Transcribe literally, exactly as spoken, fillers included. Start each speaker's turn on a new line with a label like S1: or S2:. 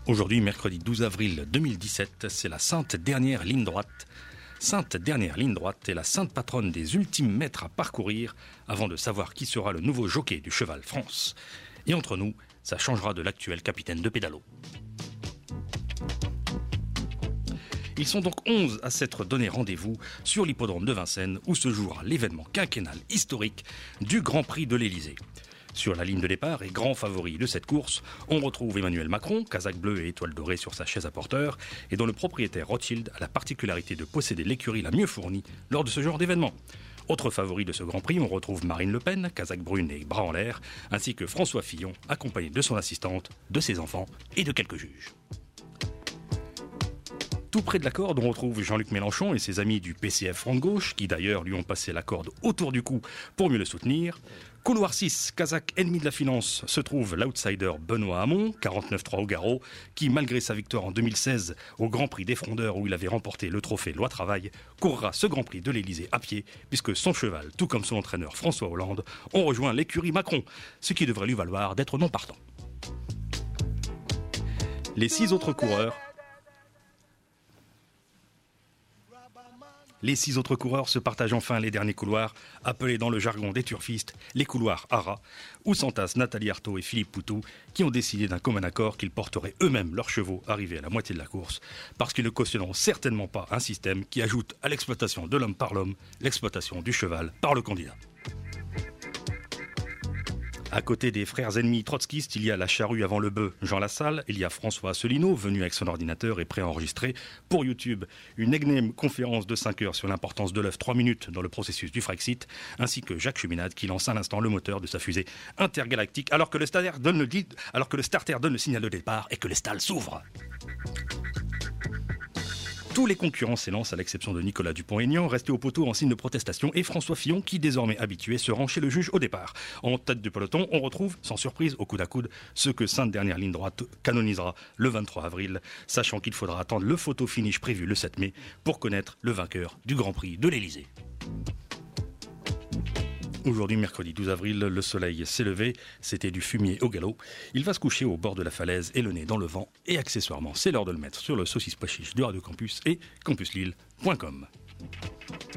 S1: Aujourd'hui, mercredi douze avril deux mille dix-sept, c'est la sainte dernière ligne droite. Sainte dernière ligne droite est la sainte patronne des ultimes mètres à parcourir avant de savoir qui sera le nouveau jockey du cheval France. Et entre nous, ça changera de l'actuel capitaine de pédalo. Ils sont donc onze à s'être donné rendez-vous sur l'hippodrome de Vincennes où se jouera l'événement quinquennal historique du Grand Prix de l'Élysée. Sur la ligne de départ et grand favori de cette course, on retrouve Emmanuel Macron, casaque bleu et étoile dorée sur sa chaise à porteur, et dont le propriétaire Rothschild a la particularité de posséder l'écurie la mieux fournie lors de ce genre d'événement. Autre favori de ce Grand Prix, on retrouve Marine Le Pen, casaque brune et bras en l'air, ainsi que François Fillon, accompagné de son assistante, de ses enfants et de quelques juges. Tout près de la corde, on retrouve Jean-Luc Mélenchon et ses amis du P C F Front de Gauche, qui d'ailleurs lui ont passé la corde autour du cou pour mieux le soutenir. Couloir six, Kazakh ennemi de la finance, se trouve l'outsider Benoît Hamon, quarante-neuf trois au garrot, qui malgré sa victoire en deux mille seize au Grand Prix des Frondeurs où il avait remporté le trophée Loi Travail, courra ce Grand Prix de l'Élysée à pied, puisque son cheval, tout comme son entraîneur François Hollande, ont rejoint l'écurie Macron, ce qui devrait lui valoir d'être non partant. Les six autres coureurs Les six autres coureurs se partagent enfin les derniers couloirs, appelés dans le jargon des turfistes les couloirs ARA, où s'entassent Nathalie Arthaud et Philippe Poutou, qui ont décidé d'un commun accord qu'ils porteraient eux-mêmes leurs chevaux arrivés à la moitié de la course, parce qu'ils ne cautionneront certainement pas un système qui ajoute à l'exploitation de l'homme par l'homme, l'exploitation du cheval par le candidat. À côté des frères ennemis trotskistes, il y a la charrue avant le bœuf, Jean Lassalle, il y a François Asselineau, venu avec son ordinateur et prêt à enregistrer pour YouTube une énième conférence de cinq heures sur l'importance de l'œuf trois minutes dans le processus du Frexit, ainsi que Jacques Chuminade qui lance à l'instant le moteur de sa fusée intergalactique alors que le starter donne le, alors que le, starter donne le signal de départ et que les stalles s'ouvrent. Tous les concurrents s'élancent à l'exception de Nicolas Dupont-Aignan, resté au poteau en signe de protestation, et François Fillon, qui désormais habitué, se rend chez le juge au départ. En tête du peloton, on retrouve, sans surprise, au coude à coude, ce que Sainte Dernière Ligne Droite canonisera le vingt-trois avril, sachant qu'il faudra attendre le photo finish prévu le sept mai pour connaître le vainqueur du Grand Prix de l'Élysée. Aujourd'hui, mercredi douze avril, le soleil s'est levé, c'était du fumier au galop. Il va se coucher au bord de la falaise et le nez dans le vent. Et accessoirement, c'est l'heure de le mettre sur le saucisse pois chiche de Radio Campus et campuslille point com.